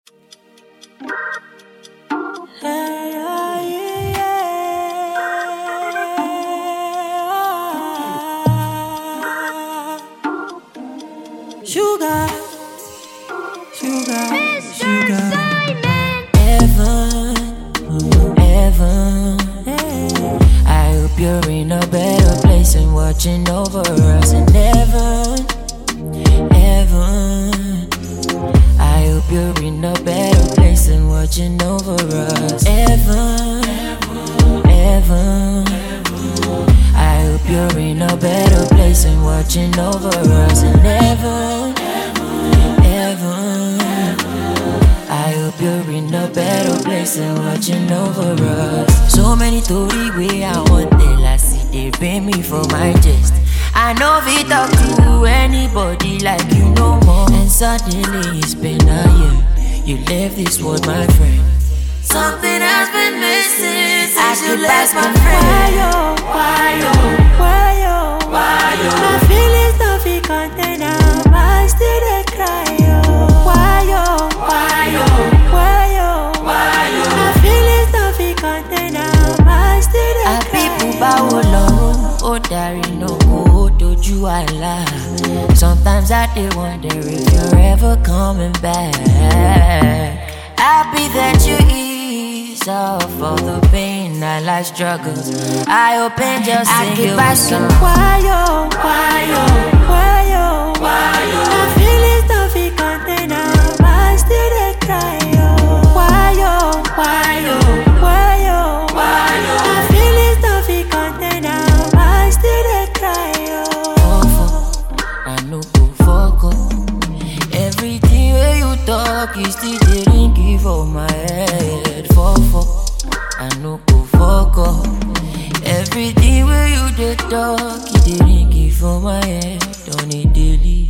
Sugar, sugar, sugar. Heaven. I hope you're in a better place and watching over us. And heaven. I hope you're in a better place and watching over us. Heaven. I hope you're in a better place and watching over us. And heaven. I hope you're in a better place and watching over us. So many stories way I want tell. I see they pay me for my chest. I know if you talk to anybody like you no more. And suddenly it's been a year. You left this world, my friend. Something has been missing since you left, my friend. Why yo? My feelings don't feel contained. I still dey cry yo. Why yo? My feelings don't feel contained. I still dey cry. People bow low, oh dari no go doju ala. Sometimes I dey wonder if you're ever coming back. Happy that you ease off all the pain I like struggles. I hope angels sing you a song. Why yo? My feelings don't feel contained. I still dey cry yo. Why yo? My feelings don't feel contained. I still dey cry yo. I no go fuck up. Everything where you talk, you still didn't give up my head. I no go fuck up. Everything where you did talk, you didn't give up my head. Don't need daily.